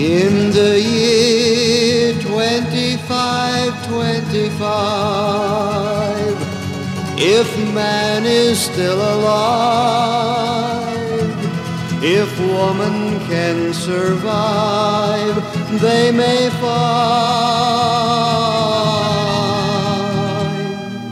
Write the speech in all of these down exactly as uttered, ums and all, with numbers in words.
In the year twenty-five twenty-five, if man is still alive, if woman can survive, they may find.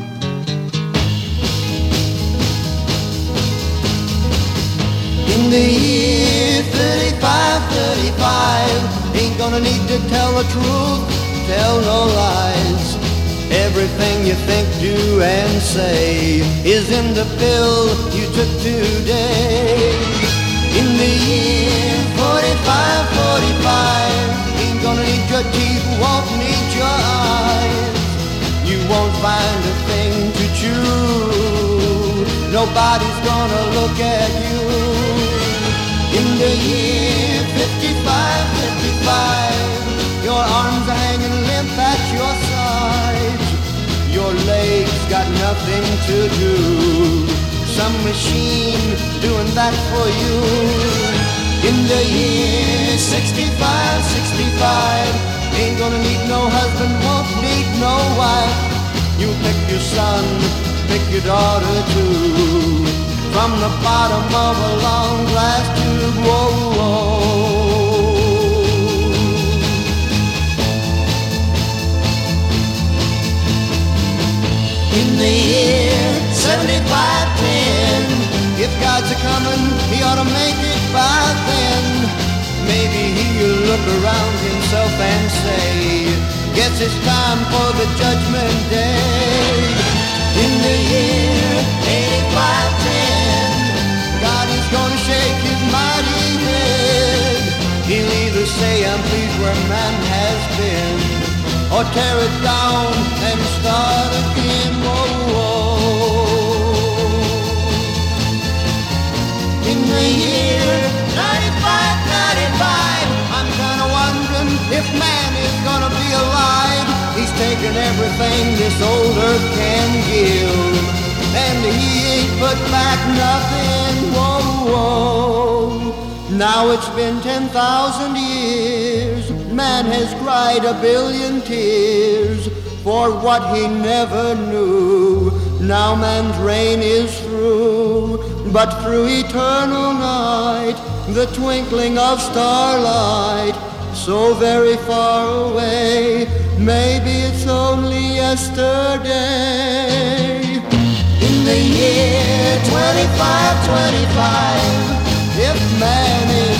In the year thirty-five thirty-five, ain't gonna need to tell the truth, tell no lies. Everything you think, do, and say is in the pill you took today. In the year forty-five forty-five, ain't gonna need your teeth, won't need your eyes. You won't find a thing to chew, nobody's gonna look at you. In the year fifty-five fifty-five, your arms are hanging limp at your sides. Your legs got nothing to do, some machine doing that for you. In the year sixty-five sixty-five, ain't gonna need no husband, won't need no wife. You pick your son, pick your daughter too, from the bottom of a long glass tube. Whoa, whoa. In the year seventy-five ten, if God's a-comin', he ought to make it by then. Maybe he'll look around himself and say, guess it's time for the judgment day. In the year eighty-five ten, God is gonna shake his mighty head. He'll either say, I'm pleased where man has been, or tear it down and start again. Whoa, whoa. In the year ninety-five ninety-five, I'm kinda wondering if man is gonna be alive. He's taken everything this old earth can give, and he ain't put back nothing. Whoa, whoa. Now it's been ten thousand years, man has cried a billion tears for what he never knew. Now man's reign is through, but through eternal night, the twinkling of starlight, so very far away, maybe it's only yesterday. In the year twenty-five twenty-five, if man is